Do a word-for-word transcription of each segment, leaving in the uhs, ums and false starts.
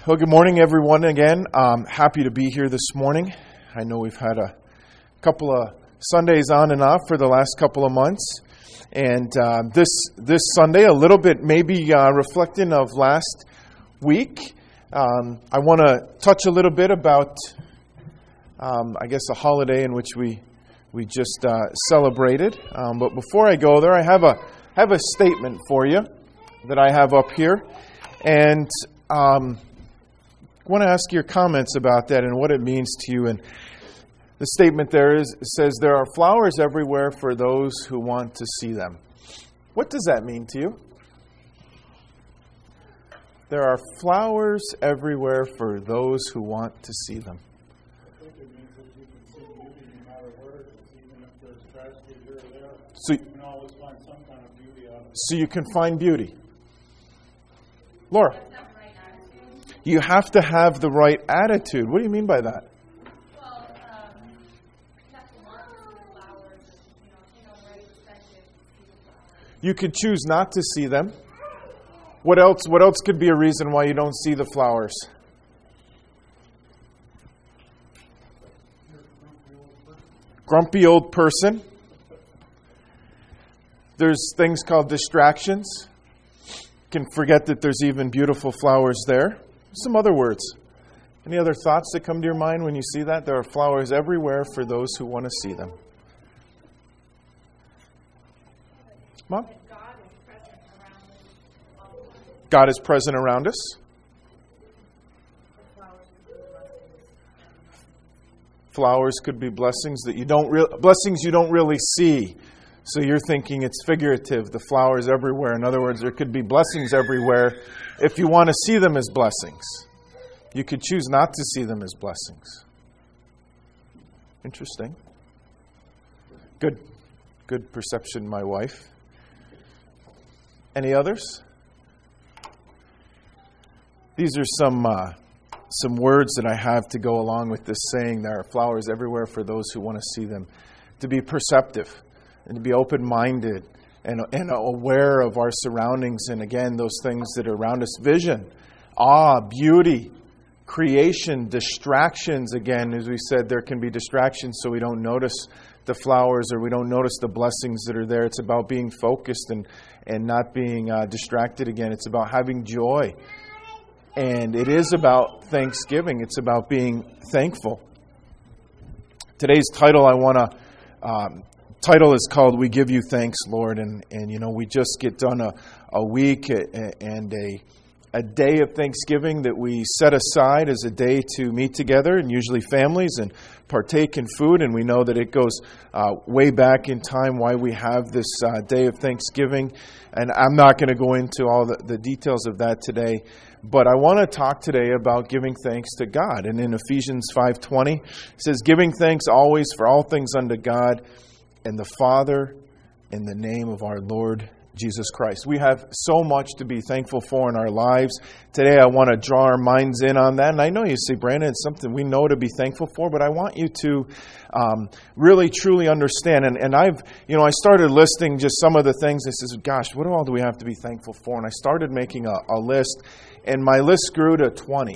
Well, good morning, everyone, again. Um, happy to be here this morning. I know we've had a couple of Sundays on and off for the last couple of months. And uh, this this Sunday, a little bit maybe uh, reflecting of last week. Um, I want to touch a little bit about, um, I guess, a holiday in which we we just uh, celebrated. Um, but before I go there, I have a have a statement for you that I have up here. And um, I want to ask your comments about that and what it means to you. And the statement there is says, there are flowers everywhere for those who want to see them. What does that mean to you? There are flowers everywhere for those who want to see them. I think it means that you can see beauty no matter where it is, even if there's tragedy here or there. So, you can always find some kind of beauty out of it. So you can find beauty. Laura? You have to have the right attitude. What do you mean by that? Well, um, you have to want to see the flowers, you know, take on the right perspective to see the flowers. You could choose not to see them. What else? What else could be a reason why you don't see the flowers? Grumpy old person. There's things called distractions. You can forget that there's even beautiful flowers there. Some other words. Any other thoughts that come to your mind when you see that? There are flowers everywhere for those who want to see them. Mom? God is present around us. Flowers could be blessings that you don't re- blessings you don't really see. So you're thinking it's figurative, the flowers everywhere. In other words, there could be blessings everywhere if you want to see them as blessings. You could choose not to see them as blessings. Interesting. Good. Good perception, my wife. Any others? These are some uh, some words that I have to go along with this saying, there are flowers everywhere for those who want to see them. To be perceptive. And to be open-minded and, and aware of our surroundings. And again, those things that are around us. Vision, awe, beauty, creation, distractions. Again, as we said, there can be distractions so we don't notice the flowers or we don't notice the blessings that are there. It's about being focused and, and not being uh, distracted again. It's about having joy. And it is about thanksgiving. It's about being thankful. Today's title I want to... Um, Title is called We Give You Thanks, Lord. And, and you know, we just get done a, a week and a a day of Thanksgiving that we set aside as a day to meet together, and usually families, and partake in food. And we know that it goes uh, way back in time why we have this uh, day of Thanksgiving. And I'm not going to go into all the, the details of that today. But I want to talk today about giving thanks to God. And in Ephesians five twenty, it says, giving thanks always for all things unto God and the Father, in the name of our Lord Jesus Christ. We have so much to be thankful for in our lives. Today I want to draw our minds in on that. And I know you say, Brandon, it's something we know to be thankful for, but I want you to um, really, truly understand. And, and I've, you know, I started listing just some of the things. I says, gosh, what all do we have to be thankful for? And I started making a, a list, and my list grew to twenty.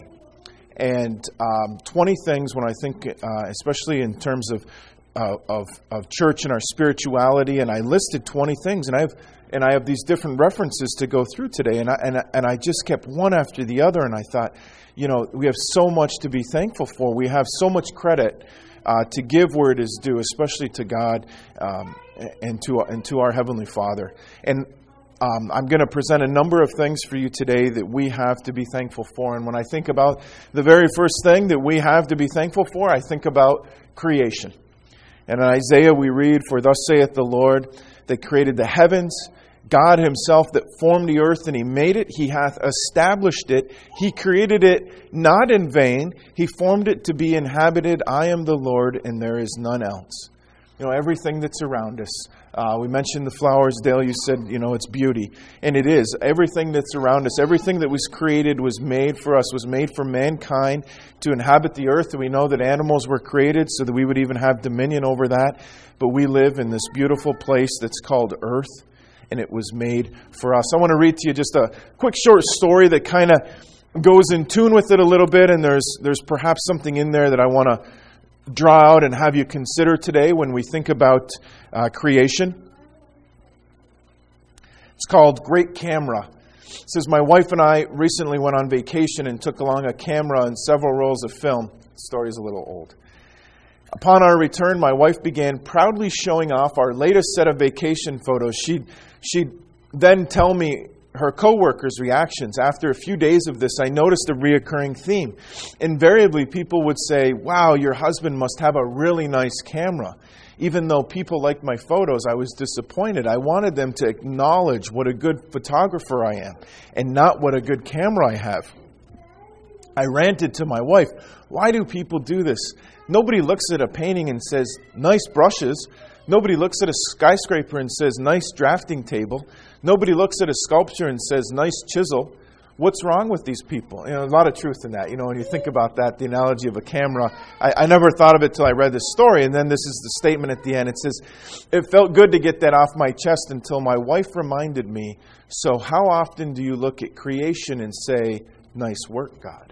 And um, twenty things when I think, uh, especially in terms of Uh, of of church and our spirituality, and I listed twenty things, and I have and I have these different references to go through today, and I and I, and I just kept one after the other, and I thought, you know, we have so much to be thankful for. We have so much credit uh, to give where it is due, especially to God um, and to and to our Heavenly Father. And um, I'm going to present a number of things for you today that we have to be thankful for. And when I think about the very first thing that we have to be thankful for, I think about creation. And in Isaiah we read, for thus saith the Lord, that created the heavens, God himself that formed the earth, and he made it, he hath established it. He created it not in vain. He formed it to be inhabited. I am the Lord, and there is none else. You know, everything that's around us. Uh, we mentioned the flowers, Dale. You said, you know, it's beauty. And it is. Everything that's around us, everything that was created was made for us, was made for mankind to inhabit the earth. And we know that animals were created so that we would even have dominion over that. But we live in this beautiful place that's called earth, and it was made for us. I want to read to you just a quick short story that kind of goes in tune with it a little bit, and there's there's perhaps something in there that I want to draw out and have you consider today when we think about uh, creation. It's called Great Camera. It says, my wife and I recently went on vacation and took along a camera and several rolls of film. The story's a little old. Upon our return, my wife began proudly showing off our latest set of vacation photos. She'd, she'd then tell me her co-workers' reactions. After a few days of this, I noticed a reoccurring theme. Invariably, people would say, wow, your husband must have a really nice camera. Even though people liked my photos, I was disappointed. I wanted them to acknowledge what a good photographer I am and not what a good camera I have. I ranted to my wife, why do people do this? Nobody looks at a painting and says, nice brushes. Nobody looks at a skyscraper and says, nice drafting table. Nobody looks at a sculpture and says, nice chisel. What's wrong with these people? You know, a lot of truth in that. You know, when you think about that, the analogy of a camera, I, I never thought of it till I read this story. And then this is the statement at the end. It says, it felt good to get that off my chest until my wife reminded me, so how often do you look at creation and say, nice work, God?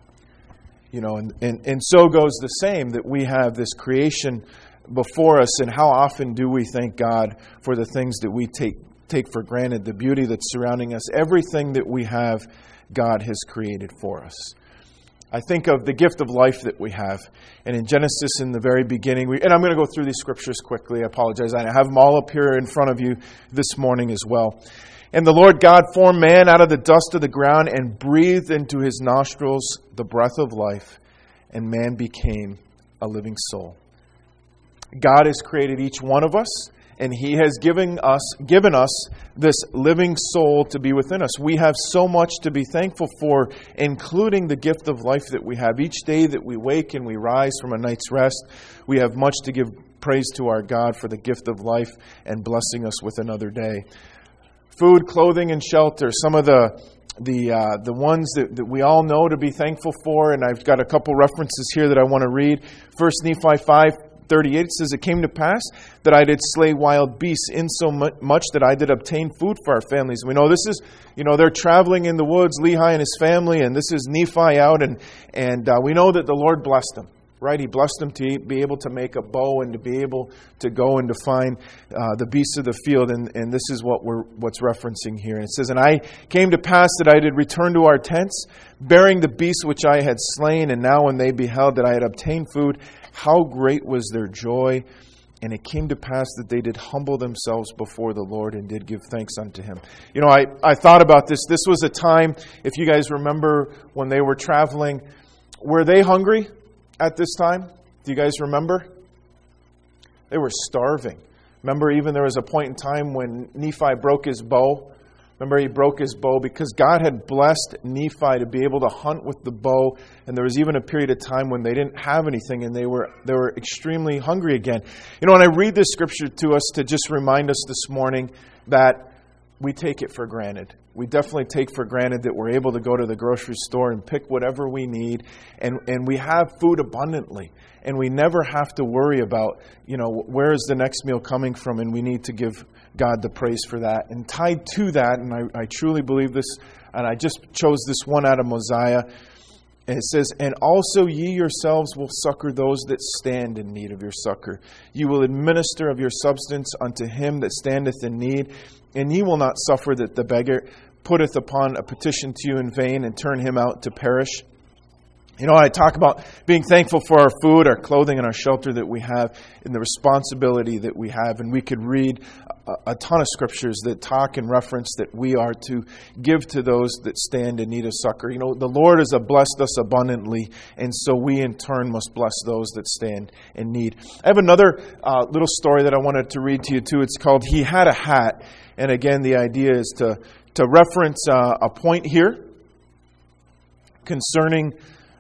You know, and, and, and so goes the same, that we have this creation before us, and how often do we thank God for the things that we take take for granted, the beauty that's surrounding us. Everything that we have, God has created for us. I think of the gift of life that we have. And in Genesis, in the very beginning, we, and I'm going to go through these scriptures quickly. I apologize. I have them all up here in front of you this morning as well. And the Lord God formed man out of the dust of the ground and breathed into his nostrils the breath of life, and man became a living soul. God has created each one of us, and He has given us given us this living soul to be within us. We have so much to be thankful for, including the gift of life that we have. Each day that we wake and we rise from a night's rest, we have much to give praise to our God for the gift of life and blessing us with another day. Food, clothing, and shelter. Some of the the uh, the ones that, that we all know to be thankful for, and I've got a couple references here that I want to read. First Nephi five thirty-eight says, it came to pass that I did slay wild beasts in so much that I did obtain food for our families. We know this is, you know, they're traveling in the woods, Lehi and his family, and this is Nephi out, and and uh, we know that the Lord blessed them, right? He blessed them to be able to make a bow and to be able to go and to find uh, the beasts of the field, and, and this is what we're what's referencing here. And it says, and I came to pass that I did return to our tents, bearing the beasts which I had slain, and now when they beheld that I had obtained food, how great was their joy. And it came to pass that they did humble themselves before the Lord and did give thanks unto Him. You know, I, I thought about this. This was a time, if you guys remember when they were traveling, were they hungry at this time? Do you guys remember? They were starving. Remember, even there was a point in time when Nephi broke his bow. Remember, he broke his bow because God had blessed Nephi to be able to hunt with the bow. And there was even a period of time when they didn't have anything and they were they were extremely hungry again. You know, when I read this scripture to us to just remind us this morning that we take it for granted. We definitely take for granted that we're able to go to the grocery store and pick whatever we need, and, and we have food abundantly. And we never have to worry about, you know, where is the next meal coming from, and we need to give God the praise for that. And tied to that, and I, I truly believe this, and I just chose this one out of Mosiah, and it says, and also ye yourselves will succor those that stand in need of your succor. You will administer of your substance unto him that standeth in need, and ye will not suffer that the beggar putteth upon a petition to you in vain and turn him out to perish. You know, I talk about being thankful for our food, our clothing, and our shelter that we have, and the responsibility that we have. And we could read a, a ton of scriptures that talk and reference that we are to give to those that stand in need of succor. You know, the Lord has blessed us abundantly, and so we in turn must bless those that stand in need. I have another uh, little story that I wanted to read to you too. It's called He Had a Hat. And again, the idea is to, to reference uh, a point here concerning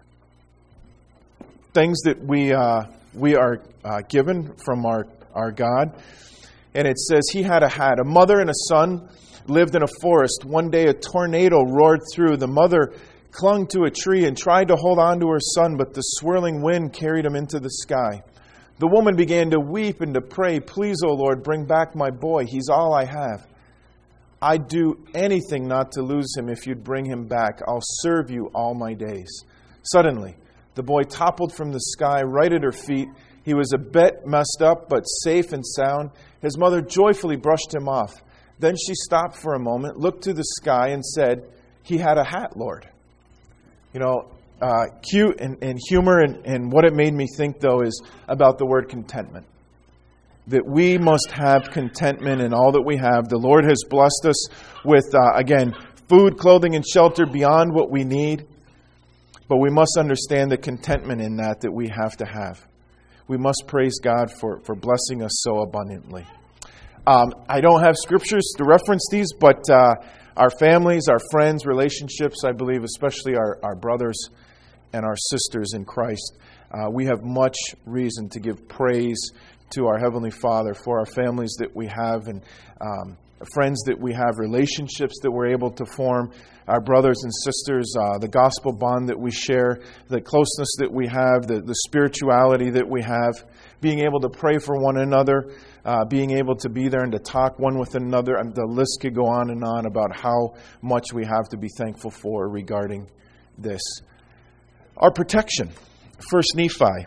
things that we uh, we are uh, given from our, our God. And it says, he had a hat. A mother and a son lived in a forest. One day a tornado roared through. The mother clung to a tree and tried to hold on to her son, but the swirling wind carried him into the sky. The woman began to weep and to pray, please, O Lord, bring back my boy. He's all I have. I'd do anything not to lose him if you'd bring him back. I'll serve you all my days." Suddenly, the boy toppled from the sky right at her feet. He was a bit messed up, but safe and sound. His mother joyfully brushed him off. Then she stopped for a moment, looked to the sky, and said, "He had a hat, Lord." You know, uh, cute and, and humor, and, and what it made me think, though, is about the word contentment. That we must have contentment in all that we have. The Lord has blessed us with, uh, again, food, clothing, and shelter beyond what we need. But we must understand the contentment in that that we have to have. We must praise God for, for blessing us so abundantly. Um, I don't have scriptures to reference these, but uh, our families, our friends, relationships, I believe, especially our, our brothers and our sisters in Christ, uh, we have much reason to give praise to our Heavenly Father for our families that we have, and um, friends that we have, relationships that we're able to form, our brothers and sisters, uh, the gospel bond that we share, the closeness that we have, the, the spirituality that we have, being able to pray for one another, uh, being able to be there and to talk one with another. And the list could go on and on about how much we have to be thankful for regarding this. Our protection. First Nephi.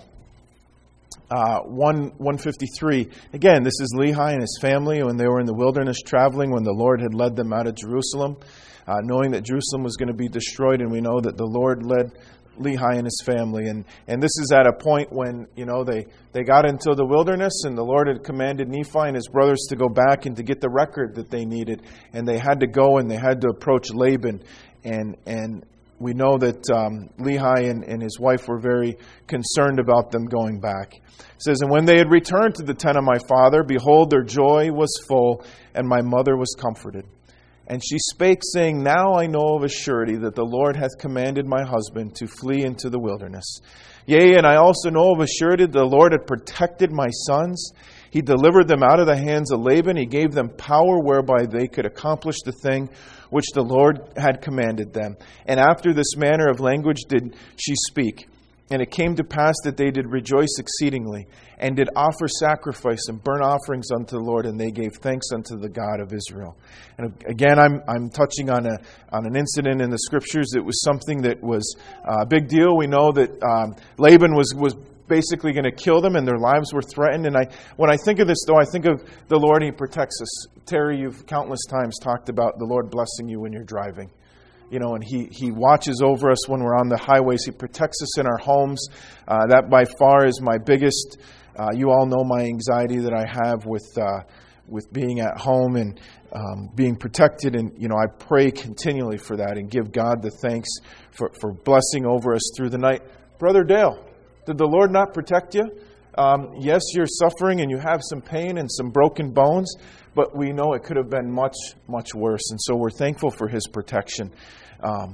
Uh, one one fifty three. Again, this is Lehi and his family when they were in the wilderness traveling, when the Lord had led them out of Jerusalem, uh, knowing that Jerusalem was going to be destroyed, and we know that the Lord led Lehi and his family, and and this is at a point when, you know, they they got into the wilderness, and the Lord had commanded Nephi and his brothers to go back and to get the record that they needed, and they had to go and they had to approach Laban, and and. We know that um, Lehi and, and his wife were very concerned about them going back. It says, "And when they had returned to the tent of my father, behold, their joy was full, and my mother was comforted. And she spake, saying, Now I know of a surety that the Lord hath commanded my husband to flee into the wilderness. Yea, and I also know of a surety that the Lord had protected my sons. He delivered them out of the hands of Laban. He gave them power whereby they could accomplish the thing which the Lord had commanded them. And after this manner of language did she speak. And it came to pass that they did rejoice exceedingly, and did offer sacrifice and burnt offerings unto the Lord, and they gave thanks unto the God of Israel." And again, I'm I'm touching on a on an incident in the Scriptures. It was something that was a big deal. We know that um, Laban was was basically going to kill them, and their lives were threatened. And I, when I think of this, though, I think of the Lord. He protects us. Terry, you've countless times talked about the Lord blessing you when you're driving. You know, and he, he watches over us when we're on the highways. He protects us in our homes. Uh, that by far is my biggest. Uh, you all know my anxiety that I have with uh, with being at home and um, being protected. And, you know, I pray continually for that and give God the thanks for, for blessing over us through the night. Brother Dale, did the Lord not protect you? Um, yes, you're suffering and you have some pain and some broken bones, but we know it could have been much, much worse. And so we're thankful for His protection. Um,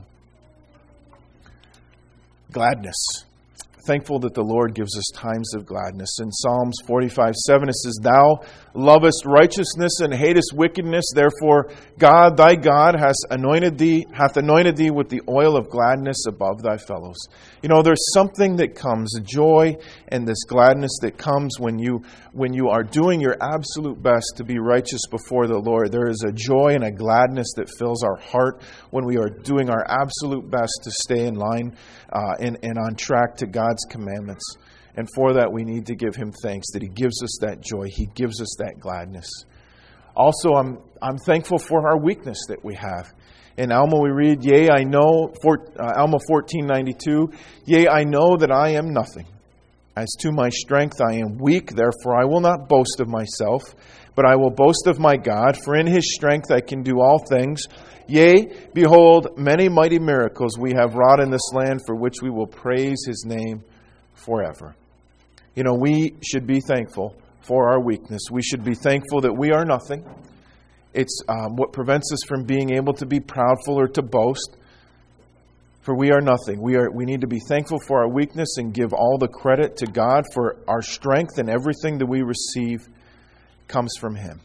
gladness. Thankful that the Lord gives us times of gladness. In Psalms forty-five seven, it says, "Thou lovest righteousness and hatest wickedness. Therefore, God, thy God, hath anointed thee, hath anointed thee with the oil of gladness above thy fellows." You know, there's something that comes, a joy and this gladness that comes when you when you are doing your absolute best to be righteous before the Lord. There is a joy and a gladness that fills our heart when we are doing our absolute best to stay in line uh, and, and on track to God's commandments. And for that, we need to give Him thanks that He gives us that joy. He gives us that gladness. Also, I'm I'm thankful for our weakness that we have. In Alma we read, "Yea, I know," for, uh, Alma fourteen ninety-two, "Yea, I know that I am nothing. As to my strength I am weak, therefore I will not boast of myself, but I will boast of my God, for in His strength I can do all things. Yea, behold, many mighty miracles we have wrought in this land, for which we will praise His name forever." You know, we should be thankful for our weakness. We should be thankful that we are nothing. It's um, what prevents us from being able to be proudful or to boast. For we are nothing. We are. We need to be thankful for our weakness and give all the credit to God for our strength, and everything that we receive comes from Him.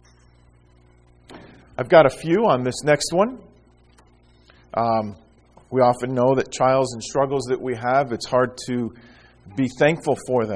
I've got a few on this next one. Um, we often know that trials and struggles that we have, it's hard to be thankful for them.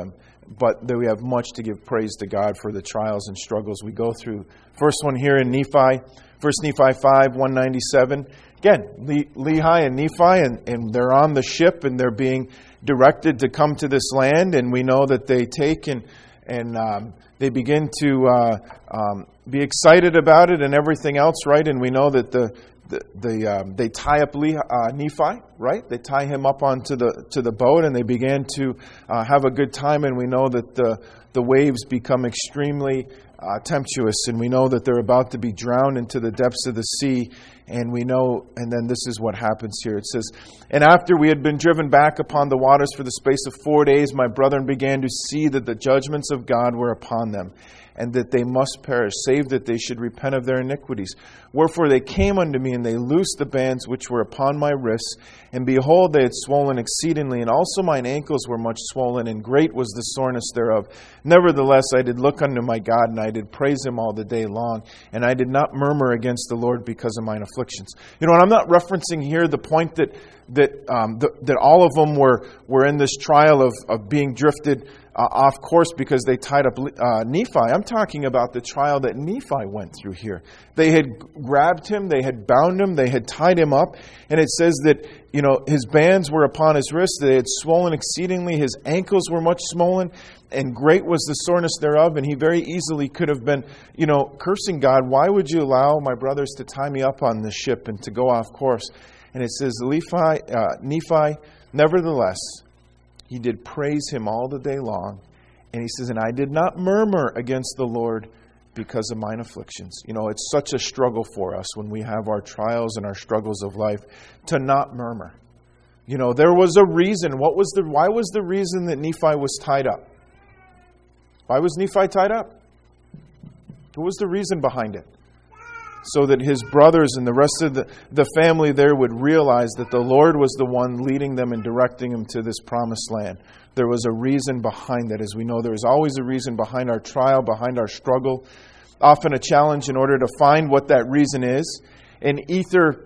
but that we have much to give praise to God for the trials and struggles we go through. First one here in Nephi, First Nephi five, one ninety-seven. Again, Le- Lehi and Nephi, and, and they're on the ship, and they're being directed to come to this land, and we know that they take and and um, they begin to uh, um, be excited about it and everything else, right? And we know that the the, the um, they tie up Le- uh, Nephi, right? They tie him up onto the to the boat, and they begin to uh, have a good time. And we know that the the waves become extremely uh, tempestuous, and we know that they're about to be drowned into the depths of the sea. And we know, and then this is what happens here. It says, "And after we had been driven back upon the waters for the space of four days, my brethren began to see that the judgments of God were upon them, and that they must perish, save that they should repent of their iniquities. Wherefore they came unto me, and they loosed the bands which were upon my wrists. And behold, they had swollen exceedingly, and also mine ankles were much swollen, and great was the soreness thereof. Nevertheless, I did look unto my God, and I did praise him all the day long. And I did not murmur against the Lord because of mine afflictions." You know, and I'm not referencing here the point that that um, the, that all of them were, were in this trial of, of being drifted uh, off course because they tied up uh, Nephi. I'm talking about the trial that Nephi went through here. They had grabbed him, they had bound him, they had tied him up, and it says that, you know, his bands were upon his wrists, they had swollen exceedingly, his ankles were much swollen, and great was the soreness thereof. And he very easily could have been, you know, cursing God. Why would you allow my brothers to tie me up on the ship and to go off course? And it says, Nephi, uh, Nephi, nevertheless, he did praise him all the day long. And he says, "And I did not murmur against the Lord because of mine afflictions." You know, it's such a struggle for us when we have our trials and our struggles of life to not murmur. You know, there was a reason. What was the? Why was the reason that Nephi was tied up? Why was Nephi tied up? What was the reason behind it? So that his brothers and the rest of the, the family there would realize that the Lord was the one leading them and directing them to this promised land. There was a reason behind that. As we know, there is always a reason behind our trial, behind our struggle. Often a challenge in order to find what that reason is. And Ether,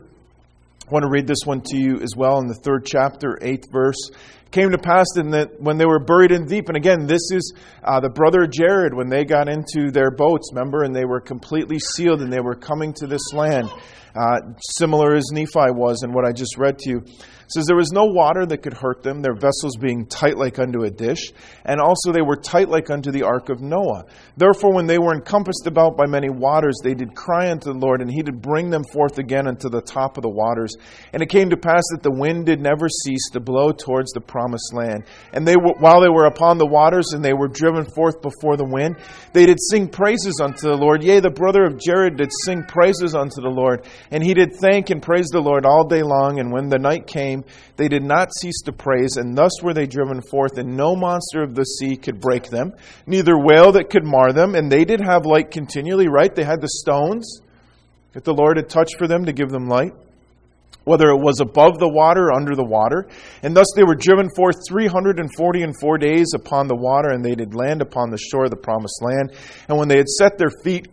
I want to read this one to you as well in the third chapter, eighth verse. "Came to pass in that when they were buried in deep," and again, this is uh, the brother Jared when they got into their boats, remember, and they were completely sealed and they were coming to this land, uh, similar as Nephi was in what I just read to you. It says, "There was no water that could hurt them, their vessels being tight like unto a dish, and also they were tight like unto the ark of Noah. Therefore, when they were encompassed about by many waters, they did cry unto the Lord, and he did bring them forth again unto the top of the waters. And it came to pass that the wind did never cease to blow towards the promised land. And they were, while they were upon the waters, and they were driven forth before the wind, they did sing praises unto the Lord. Yea, the brother of Jared did sing praises unto the Lord, and he did thank and praise the Lord all day long. And when the night came, they did not cease to praise, and thus were they driven forth, and no monster of the sea could break them, neither whale that could mar them. And they did have light continually," right? They had the stones that the Lord had touched for them to give them light, whether it was above the water or under the water. And thus they were driven forth three hundred and forty and four days upon the water, and they did land upon the shore of the promised land. And when they had set their feet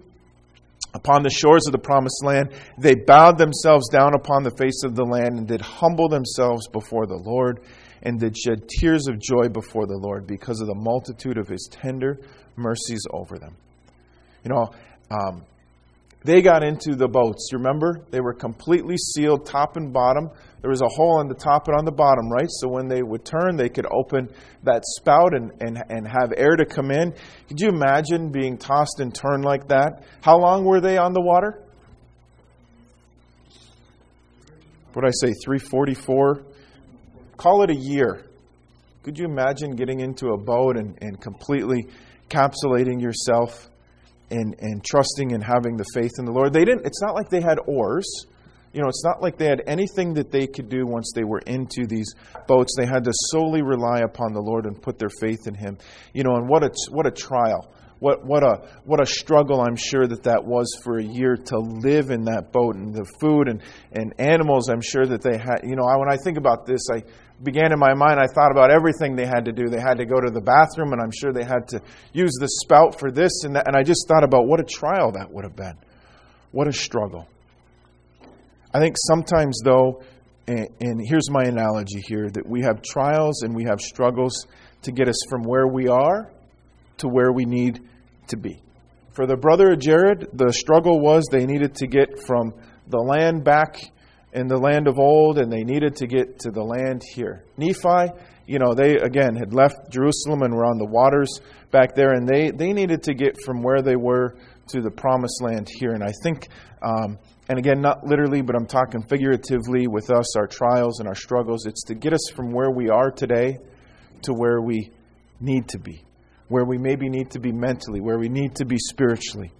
upon the shores of the promised land, they bowed themselves down upon the face of the land, and did humble themselves before the Lord, and did shed tears of joy before the Lord because of the multitude of his tender mercies over them. You know, um, they got into the boats. You remember? They were completely sealed, top and bottom. There was a hole on the top and on the bottom, right? So when they would turn, they could open that spout and, and, and have air to come in. Could you imagine being tossed and turned like that? How long were they on the water? What did I say, three forty-four? Call it a year. Could you imagine getting into a boat and, and completely encapsulating yourself and, and trusting and having the faith in the Lord? They didn't. It's not like they had oars. You know, it's not like they had anything that they could do once they were into these boats. They had to solely rely upon the Lord and put their faith in him. You know, and what a what a trial. What what a what a struggle I'm sure that that was for a year to live in that boat, and the food and, and animals I'm sure that they had. You know, I, when I think about this, I began in my mind, I thought about everything they had to do. They had to go to the bathroom, and I'm sure they had to use the spout for this and that. And I just thought about what a trial that would have been. What a struggle. I think sometimes, though, and, and here's my analogy here, that we have trials and we have struggles to get us from where we are to where we need to be. For the brother of Jared, the struggle was they needed to get from the land back in the land of old, and they needed to get to the land here. Nephi, you know, they, again, had left Jerusalem and were on the waters back there, and they, they needed to get from where they were to the promised land here. And I think, um, and again, not literally, but I'm talking figuratively with us, our trials and our struggles, it's to get us from where we are today to where we need to be, where we maybe need to be mentally, where we need to be spiritually.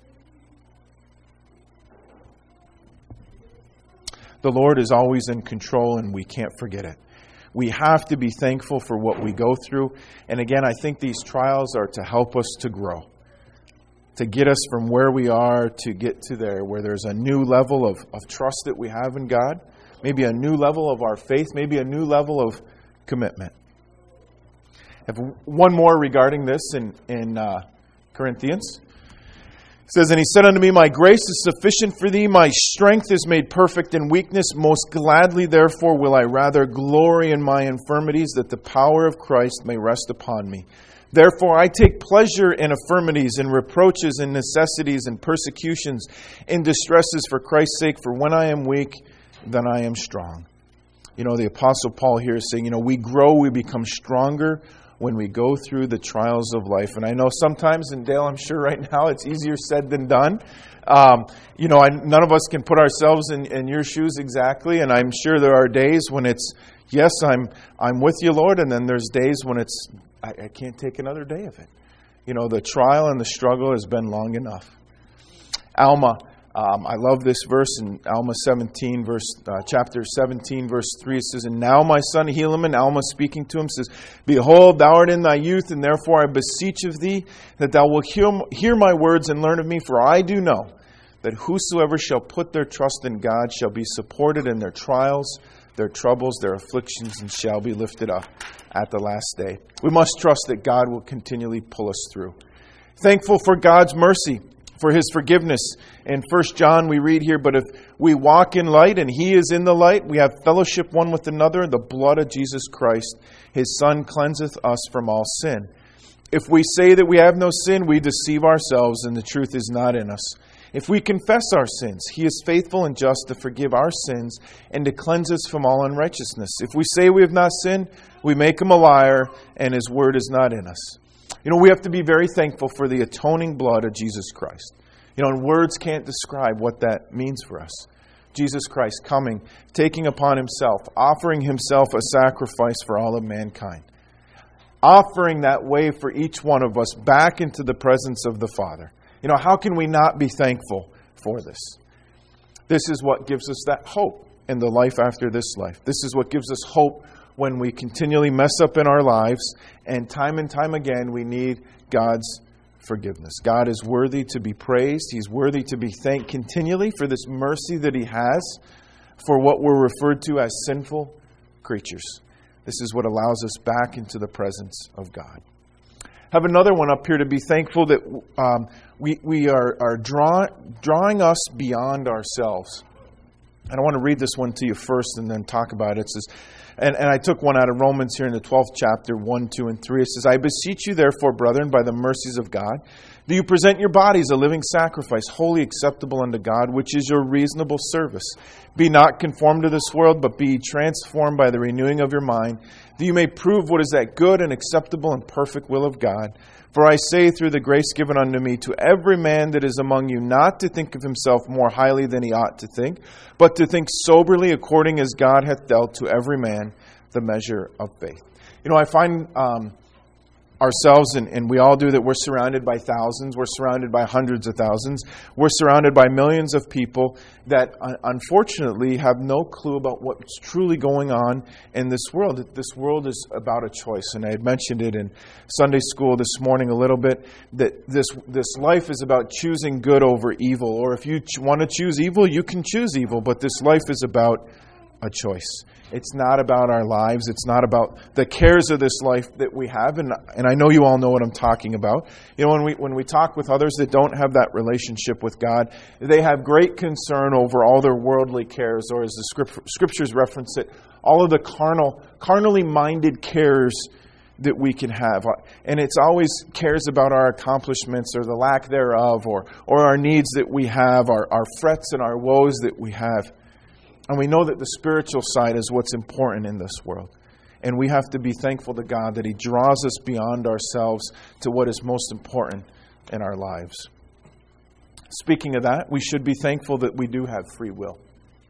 The Lord is always in control, and we can't forget it. We have to be thankful for what we go through. And again, I think these trials are to help us to grow, to get us from where we are to get to there, where there's a new level of, of trust that we have in God, maybe a new level of our faith, maybe a new level of commitment. I have one more regarding this in, in uh, Corinthians. It says, "And he said unto me, My grace is sufficient for thee. My strength is made perfect in weakness. Most gladly, therefore, will I rather glory in my infirmities, that the power of Christ may rest upon me. Therefore, I take pleasure in infirmities, in reproaches, in necessities, in persecutions, in distresses for Christ's sake. For when I am weak, then I am strong." You know, the Apostle Paul here is saying, you know, we grow, we become stronger when we go through the trials of life. And I know sometimes, and Dale, I'm sure right now, it's easier said than done. Um, you know, I, none of us can put ourselves in, in your shoes exactly, and I'm sure there are days when it's, yes, I'm I'm with you, Lord, and then there's days when it's, I, I can't take another day of it. You know, the trial and the struggle has been long enough. Alma, um, I love this verse in Alma seventeen, verse uh, chapter seventeen, verse three. It says, "And now, my son Helaman," Alma speaking to him, says, "Behold, thou art in thy youth, and therefore I beseech of thee that thou wilt hear, hear my words and learn of me. For I do know that whosoever shall put their trust in God shall be supported in their trials, their troubles, their afflictions, and shall be lifted up at the last day." We must trust that God will continually pull us through. Thankful for God's mercy, for His forgiveness. In First John we read here, "But if we walk in light and He is in the light, we have fellowship one with another, and the blood of Jesus Christ, His Son, cleanseth us from all sin. If we say that we have no sin, we deceive ourselves, and the truth is not in us. If we confess our sins, He is faithful and just to forgive our sins and to cleanse us from all unrighteousness. If we say we have not sinned, we make Him a liar, and His word is not in us." You know, we have to be very thankful for the atoning blood of Jesus Christ. You know, and words can't describe what that means for us. Jesus Christ coming, taking upon Himself, offering Himself a sacrifice for all of mankind. Offering that way for each one of us back into the presence of the Father. You know, how can we not be thankful for this? This is what gives us that hope in the life after this life. This is what gives us hope when we continually mess up in our lives, and time and time again we need God's forgiveness. God is worthy to be praised. He's worthy to be thanked continually for this mercy that He has for what we're referred to as sinful creatures. This is what allows us back into the presence of God. Have another one up here to be thankful that um, we, we are, are draw, drawing us beyond ourselves. And I want to read this one to you first and then talk about it. It says, and, and I took one out of Romans here in the twelfth chapter, one, two, and three. It says, "I beseech you, therefore, brethren, by the mercies of God, that you present your bodies a living sacrifice, wholly acceptable unto God, which is your reasonable service. Be not conformed to this world, but be transformed by the renewing of your mind, that you may prove what is that good and acceptable and perfect will of God. For I say through the grace given unto me to every man that is among you not to think of himself more highly than he ought to think, but to think soberly according as God hath dealt to every man the measure of faith." You know, I find um, ourselves, and, and we all do, that we're surrounded by thousands, we're surrounded by hundreds of thousands, we're surrounded by millions of people that uh, unfortunately have no clue about what's truly going on in this world. This world is about a choice, and I had mentioned it in Sunday school this morning a little bit, that this this life is about choosing good over evil, or if you ch- want to choose evil, you can choose evil, but this life is about a choice. It's not about our lives. It's not about the cares of this life that we have. And and I know you all know what I'm talking about. You know, when we when we talk with others that don't have that relationship with God, they have great concern over all their worldly cares, or as the script, scriptures reference it, all of the carnal, carnally minded cares that we can have. And it's always cares about our accomplishments or the lack thereof, or, or our needs that we have, our, our frets and our woes that we have. And we know that the spiritual side is what's important in this world. And we have to be thankful to God that He draws us beyond ourselves to what is most important in our lives. Speaking of that, we should be thankful that we do have free will.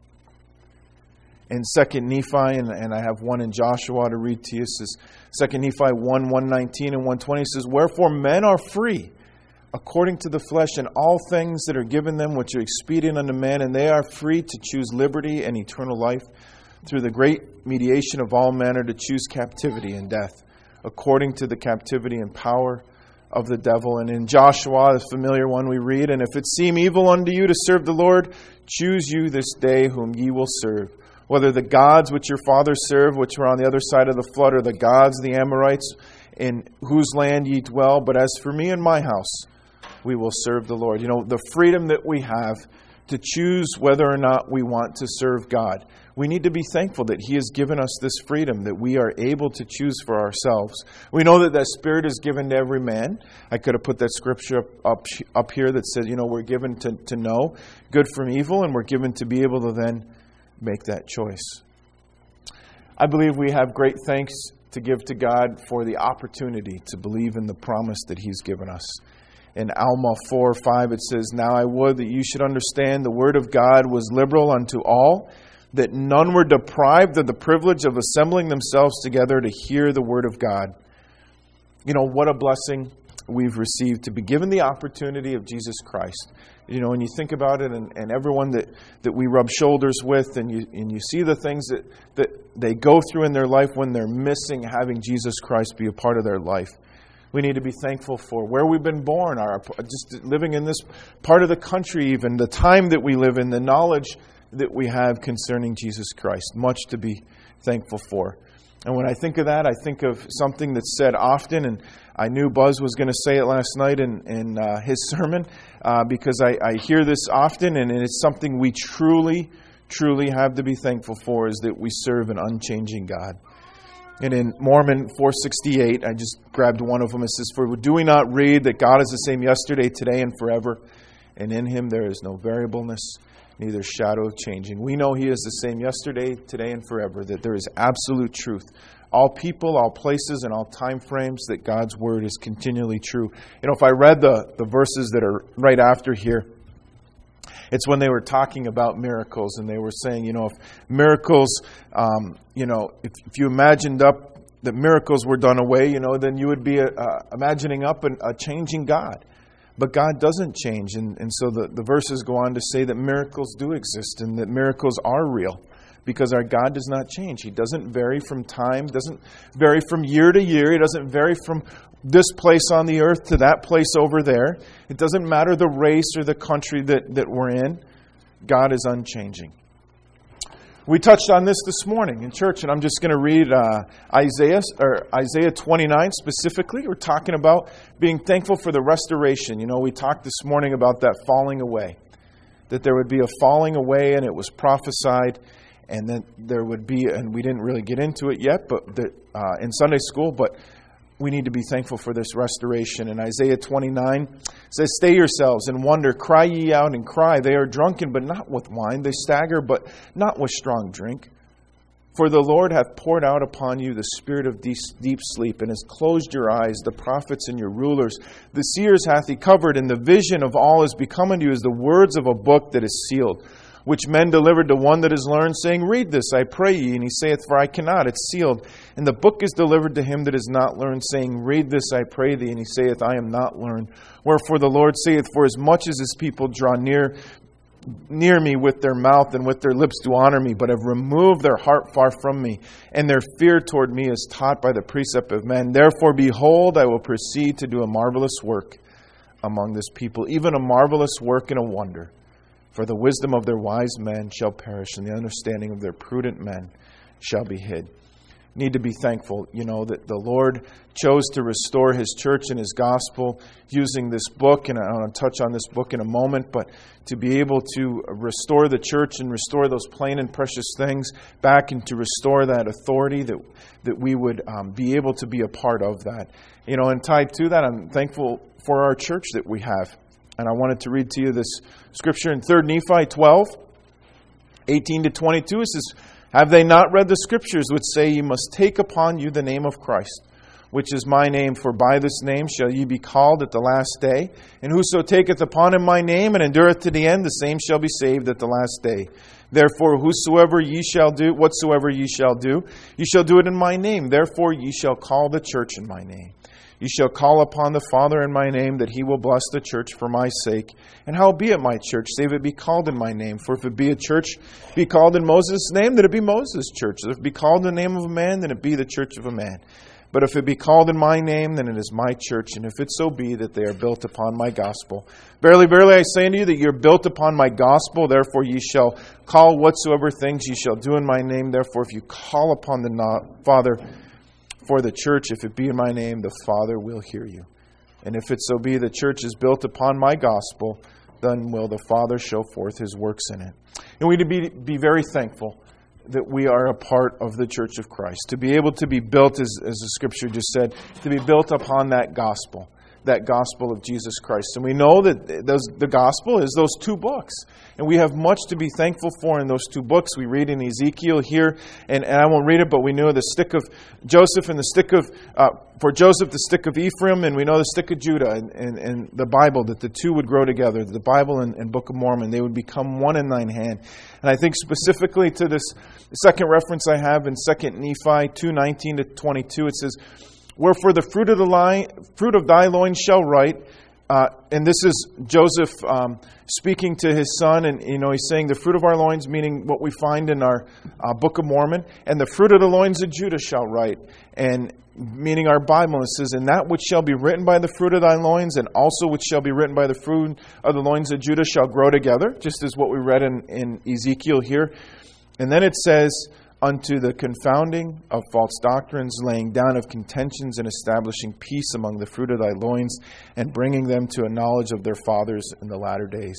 In Second Nephi, and, and I have one in Joshua to read to you, it says, Second Nephi one, one nineteen and one twenty says, "Wherefore men are free, according to the flesh, in all things that are given them which are expedient unto man, and they are free to choose liberty and eternal life, through the great mediation of all men, or to choose captivity and death, according to the captivity and power of the devil." And in Joshua, the familiar one we read, "And if it seem evil unto you to serve the Lord, choose you this day whom ye will serve, whether the gods which your fathers served, which were on the other side of the flood, or the gods of the Amorites, in whose land ye dwell. But as for me and my house, we will serve the Lord." You know, the freedom that we have to choose whether or not we want to serve God. We need to be thankful that He has given us this freedom, that we are able to choose for ourselves. We know that that Spirit is given to every man. I could have put that scripture up, up, up here that says, you know, we're given to, to know good from evil, and we're given to be able to then make that choice. I believe we have great thanks to give to God for the opportunity to believe in the promise that He's given us. In Alma four five it says, "Now I would that you should understand the word of God was liberal unto all, that none were deprived of the privilege of assembling themselves together to hear the word of God." You know, what a blessing we've received to be given the opportunity of Jesus Christ. You know, when you think about it, and, and everyone that, that we rub shoulders with, and you and you see the things that, that they go through in their life when they're missing having Jesus Christ be a part of their life. We need to be thankful for where we've been born, our just living in this part of the country, even the time that we live in, the knowledge that we have concerning Jesus Christ. Much to be thankful for. And when I think of that, I think of something that's said often, and I knew Buzz was going to say it last night in, in uh, his sermon, uh, because I, I hear this often, and it's something we truly, truly have to be thankful for, is that we serve an unchanging God. And in Mormon four sixty-eight, I just grabbed one of them. It says, "For do we not read that God is the same yesterday, today, and forever? And in Him there is no variableness, neither shadow of changing." We know He is the same yesterday, today, and forever, that there is absolute truth. All people, all places, and all time frames, that God's Word is continually true. You know, if I read the, the verses that are right after here, it's when they were talking about miracles, and they were saying, you know, if miracles, um, you know, if, if you imagined up that miracles were done away, you know, then you would be uh, imagining up an, a changing God. But God doesn't change. And, and so the, the verses go on to say that miracles do exist, and that miracles are real, because our God does not change. He doesn't vary from time, doesn't vary from year to year. He doesn't vary from this place on the earth to that place over there. It doesn't matter the race or the country that, that we're in. God is unchanging. We touched on this this morning in church, and I'm just going to read uh, Isaiah or Isaiah twenty-nine specifically. We're talking about being thankful for the restoration. You know, we talked this morning about that falling away, that there would be a falling away, and it was prophesied, and then there would be, and we didn't really get into it yet, but the, uh, in Sunday school, but we need to be thankful for this restoration. And Isaiah twenty-nine says, "Stay yourselves and wonder, cry ye out and cry. They are drunken, but not with wine. They stagger, but not with strong drink. For the Lord hath poured out upon you the spirit of deep sleep, and has closed your eyes, the prophets and your rulers. The seers hath He covered, and the vision of all is become unto you as the words of a book that is sealed, which men delivered to one that is learned, saying, Read this, I pray ye. And he saith, For I cannot, it's sealed. And the book is delivered to him that is not learned, saying, Read this, I pray thee. And he saith, I am not learned. Wherefore the Lord saith, For as much as his people draw near near me with their mouth and with their lips do honor me, but have removed their heart far from me, and their fear toward me is taught by the precept of men. Therefore, behold, I will proceed to do a marvelous work among this people, even a marvelous work and a wonder. For the wisdom of their wise men shall perish, and the understanding of their prudent men shall be hid. need to be thankful, you know, that the Lord chose to restore His church and His gospel using this book. And I want to touch on this book in a moment, but to be able to restore the church and restore those plain and precious things back, and to restore that authority, that that we would um, be able to be a part of that. You know, and tied to that, I'm thankful for our church that we have. And I wanted to read to you this scripture in Third Nephi twelve, eighteen to twenty-two. It says, "Have they not read the scriptures which say, ye must take upon you the name of Christ, which is my name, for by this name shall ye be called at the last day. And whoso taketh upon him my name, and endureth to the end, the same shall be saved at the last day. Therefore, whosoever ye shall do, whatsoever ye shall do, ye shall do it in my name. Therefore, ye shall call the church in my name. Ye shall call upon the Father in my name, that He will bless the church for my sake. And howbeit my church, save it be called in my name. For if it be a church be called in Moses' name, then it be Moses' church. If it be called in the name of a man, then it be the church of a man. But if it be called in my name, then it is my church. And if it so be that they are built upon my gospel. Verily, verily, I say unto you that ye are built upon my gospel. Therefore ye shall call whatsoever things ye shall do in my name. Therefore, if you call upon the Father for the church, if it be in my name, the Father will hear you. And if it so be the church is built upon my gospel, then will the Father show forth His works in it." And we need to be, be very thankful that we are a part of the church of Christ. To be able to be built, as, as the scripture just said, to be built upon that gospel, that gospel of Jesus Christ. And we know that those, the gospel is those two books. And we have much to be thankful for in those two books. We read in Ezekiel here, and, and I won't read it, but we know the stick of Joseph and the stick of, uh, for Joseph, the stick of Ephraim, and we know the stick of Judah, and, and, and the Bible, that the two would grow together, the Bible and, and Book of Mormon. They would become one in thine hand. And I think specifically to this second reference I have in Second Nephi two nineteen to twenty-two, it says, "Wherefore the fruit of the line, fruit of thy loins shall write." Uh, and this is Joseph um, speaking to his son, and you know he's saying the fruit of our loins, meaning what we find in our uh, Book of Mormon, and the fruit of the loins of Judah shall write, and meaning our Bible. And it says, "And that which shall be written by the fruit of thy loins, and also which shall be written by the fruit of the loins of Judah shall grow together," just as what we read in, in Ezekiel here. And then it says, "Unto the confounding of false doctrines, laying down of contentions, and establishing peace among the fruit of thy loins, and bringing them to a knowledge of their fathers in the latter days."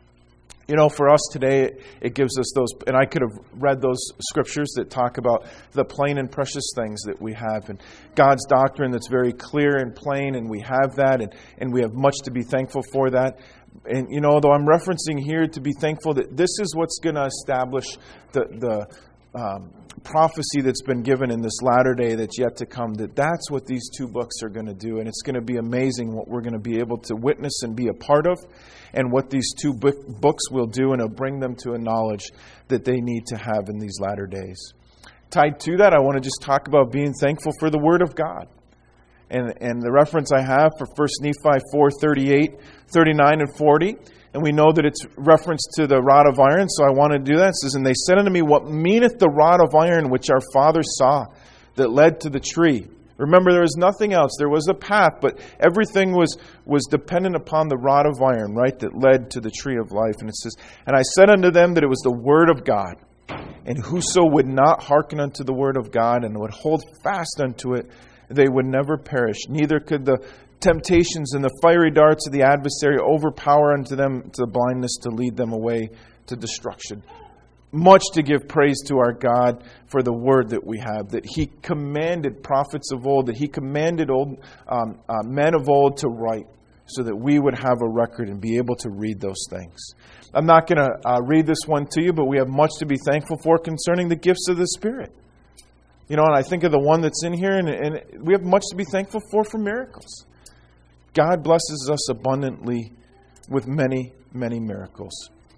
You know, for us today, it gives us those, and I could have read those scriptures that talk about the plain and precious things that we have, and God's doctrine that's very clear and plain, and we have that, and, and we have much to be thankful for that. And, you know, though I'm referencing here to be thankful that this is what's going to establish the the Um, prophecy that's been given in this latter day that's yet to come, that that's what these two books are going to do. And it's going to be amazing what we're going to be able to witness and be a part of, and what these two book, books will do, and it'll bring them to a knowledge that they need to have in these latter days. Tied to that, I want to just talk about being thankful for the Word of God. And, and the reference I have for First Nephi four thirty-eight, thirty-nine, and forty. And we know that it's reference to the rod of iron, so I want to do that. It says, "And they said unto me, What meaneth the rod of iron which our father saw, that led to the tree?" Remember, there was nothing else. There was a path, but everything was, was dependent upon the rod of iron, right, that led to the tree of life. And it says, "And I said unto them that it was the word of God. And whoso would not hearken unto the word of God, and would hold fast unto it, they would never perish. Neither could the temptations and the fiery darts of the adversary overpower unto them to blindness, to lead them away to destruction." Much to give praise to our God for the word that we have, that He commanded prophets of old, that He commanded old um, uh, men of old to write, so that we would have a record and be able to read those things. I'm not going to uh, read this one to you, but we have much to be thankful for concerning the gifts of the Spirit. You know, and I think of the one that's in here, and, and we have much to be thankful for for miracles. God blesses us abundantly with many, many miracles.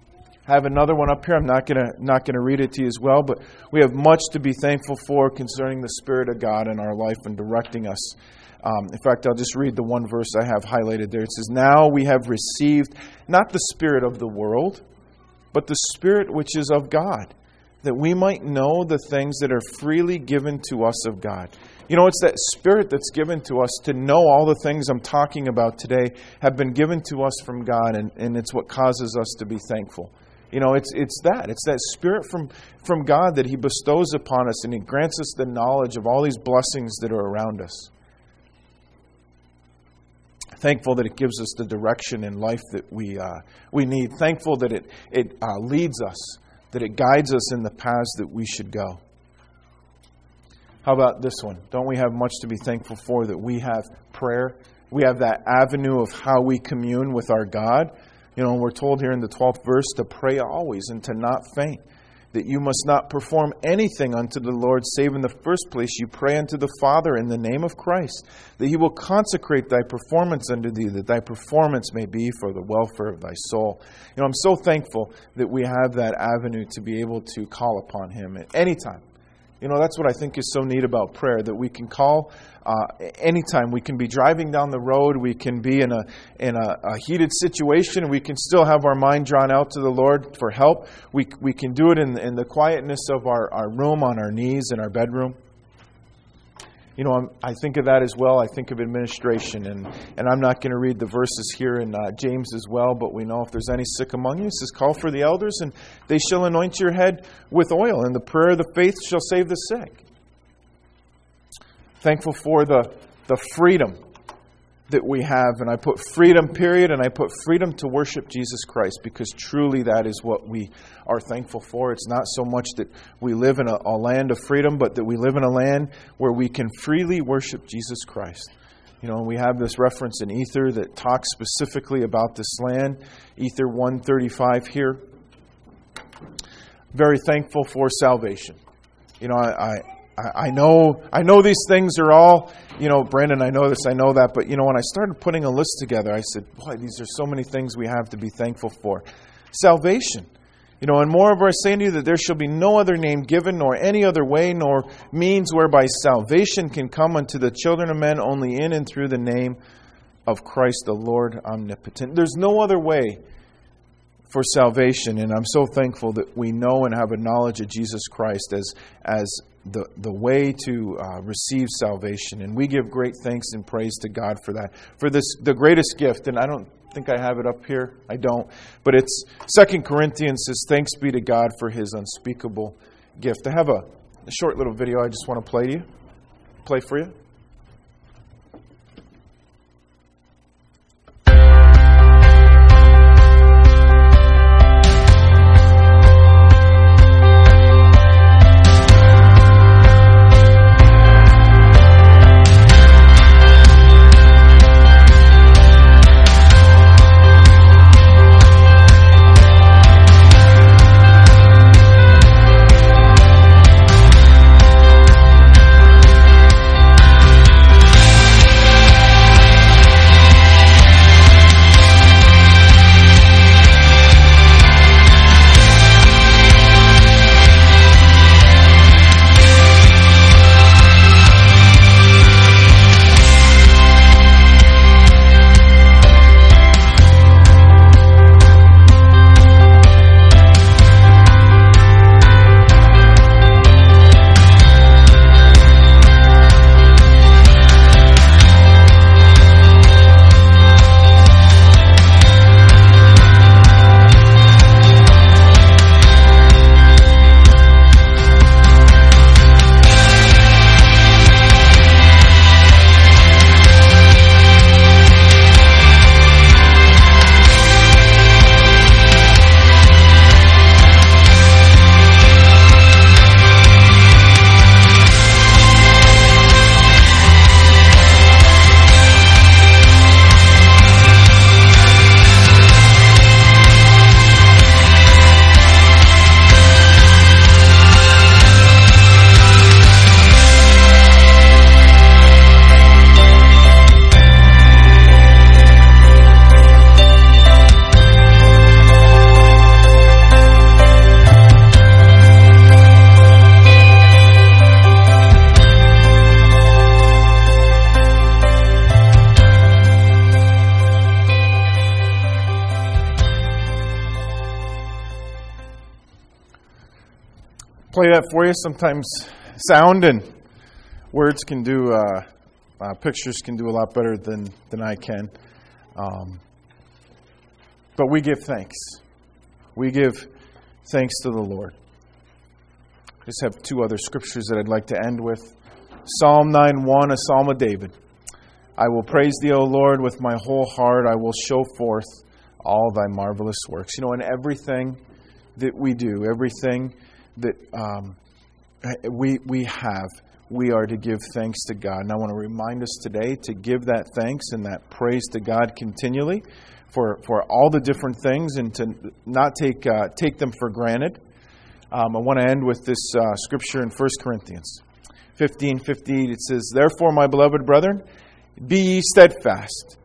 I have another one up here. I'm not going to not going to read it to you as well, but we have much to be thankful for concerning the Spirit of God in our life and directing us. Um, in fact, I'll just read the one verse I have highlighted there. It says, "Now we have received not the spirit of the world, but the Spirit which is of God, that we might know the things that are freely given to us of God." You know, it's that Spirit that's given to us to know all the things I'm talking about today have been given to us from God, and, and it's what causes us to be thankful. You know, it's it's that. It's that Spirit from, from God that He bestows upon us, and He grants us the knowledge of all these blessings that are around us. Thankful that it gives us the direction in life that we uh, we need. Thankful that it, it uh, leads us, that it guides us in the paths that we should go. How about this one? Don't we have much to be thankful for, that we have prayer? We have that avenue of how we commune with our God. You know, we're told here in the twelfth verse to pray always and to not faint. That you must not perform anything unto the Lord, save in the first place you pray unto the Father in the name of Christ, that He will consecrate thy performance unto thee, that thy performance may be for the welfare of thy soul. You know, I'm so thankful that we have that avenue to be able to call upon Him at any time. You know, that's what I think is so neat about prayer, that we can call uh, anytime. We can be driving down the road. We can be in a in a, a heated situation. We can still have our mind drawn out to the Lord for help. We we can do it in, in the quietness of our, our room, on our knees, in our bedroom. You know, I'm, I think of that as well. I think of administration, and, and I'm not going to read the verses here in uh, James as well, but we know if there's any sick among you, it says, call for the elders, and they shall anoint your head with oil, and the prayer of the faith shall save the sick. Thankful for the, the freedom that we have, and I put freedom, period, and I put freedom to worship Jesus Christ, because truly that is what we are thankful for. It's not so much that we live in a, a land of freedom, but that we live in a land where we can freely worship Jesus Christ. You know, we have this reference in Ether that talks specifically about this land, Ether one thirty-five here. Very thankful for salvation. You know, I... I I know I know these things are all, you know, Brandon, I know this, I know that. But, you know, when I started putting a list together, I said, boy, these are so many things we have to be thankful for. Salvation. You know, and moreover, I say unto you that there shall be no other name given, nor any other way, nor means whereby salvation can come unto the children of men, only in and through the name of Christ the Lord omnipotent. There's no other way for salvation, and I'm so thankful that we know and have a knowledge of Jesus Christ as as the the way to uh, receive salvation, and we give great thanks and praise to God for that, for this the greatest gift. And I don't think I have it up here, I don't, but it's Second Corinthians says, thanks be to God for His unspeakable gift. I have a, a short little video I just want to play to you, play for you. Play that for you. Sometimes sound and words can do, uh, uh, pictures can do a lot better than, than I can. Um, but we give thanks. We give thanks to the Lord. I just have two other scriptures that I'd like to end with. Psalm nine one, a psalm of David. I will praise thee, O Lord, with my whole heart. I will show forth all thy marvelous works. You know, in everything that we do, everything that um, we we have, we are to give thanks to God. And I want to remind us today to give that thanks and that praise to God continually for, for all the different things, and to not take uh, take them for granted. Um, I want to end with this uh, scripture in First Corinthians fifteen fifty-eight. It says, "Therefore, my beloved brethren, be ye steadfast,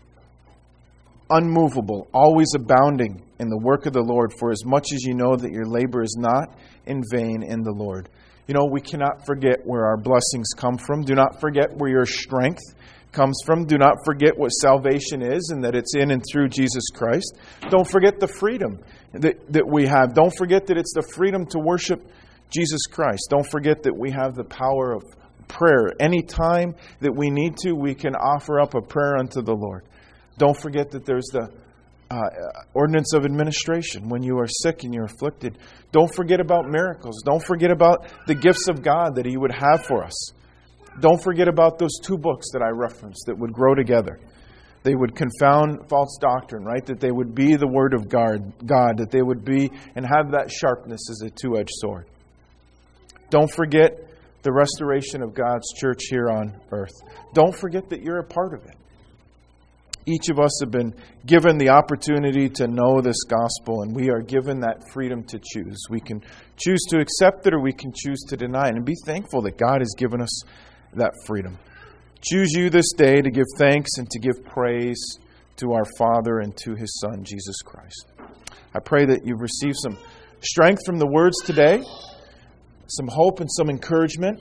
unmovable, always abounding in the work of the Lord, for as much as you know that your labor is not in vain in the Lord." You know, we cannot forget where our blessings come from. Do not forget where your strength comes from. Do not forget what salvation is, and that it's in and through Jesus Christ. Don't forget the freedom that, that we have. Don't forget that it's the freedom to worship Jesus Christ. Don't forget that we have the power of prayer. Any time that we need to, we can offer up a prayer unto the Lord. Don't forget that there's the uh, ordinance of administration when you are sick and you're afflicted. Don't forget about miracles. Don't forget about the gifts of God that He would have for us. Don't forget about those two books that I referenced that would grow together. They would confound false doctrine, right? That they would be the Word of God, God, that they would be and have that sharpness as a two-edged sword. Don't forget the restoration of God's church here on earth. Don't forget that you're a part of it. Each of us have been given the opportunity to know this gospel, and we are given that freedom to choose. We can choose to accept it, or we can choose to deny it, and be thankful that God has given us that freedom. Choose you this day to give thanks and to give praise to our Father and to His Son, Jesus Christ. I pray that you've received some strength from the words today, some hope and some encouragement.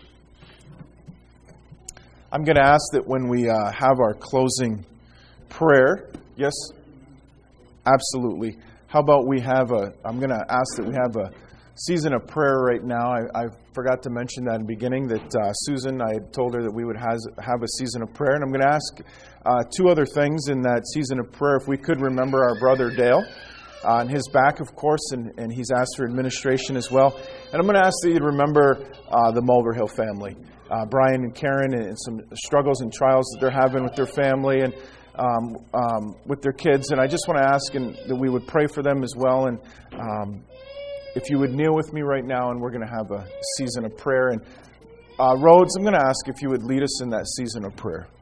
I'm going to ask that when we uh, have our closing prayer, yes, absolutely. How about we have a, I'm going to ask that we have a season of prayer right now. I, I forgot to mention that in the beginning, that uh, Susan, I had told her that we would has, have a season of prayer. And I'm going to ask uh, two other things in that season of prayer. If we could remember our brother Dale uh, and his back, of course, and, and he's asked for administration as well. And I'm going to ask that you'd remember uh, the Mulverhill family, uh, Brian and Karen, and some struggles and trials that they're having with their family and um, um, with their kids. And I just want to ask and, that we would pray for them as well. And um, if you would kneel with me right now, and we're going to have a season of prayer. And uh, Rhodes, I'm going to ask if you would lead us in that season of prayer.